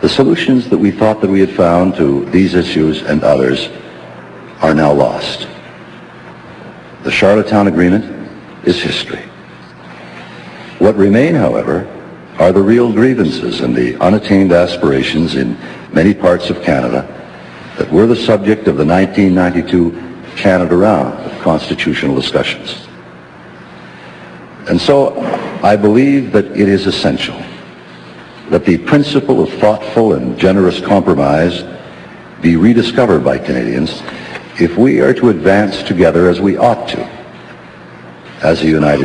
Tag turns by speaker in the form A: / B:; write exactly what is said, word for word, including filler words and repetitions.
A: The solutions that we thought that we had found to these issues and others are now lost. The Charlottetown Agreement is history. What remain, however, are the real grievances and the unattained aspirations in many parts of Canada that were the subject of the nineteen ninety-two Canada Round of constitutional discussions. And so I believe that it is essential that the principle of thoughtful and generous compromise be rediscovered by Canadians if we are to advance together as we ought to, as a united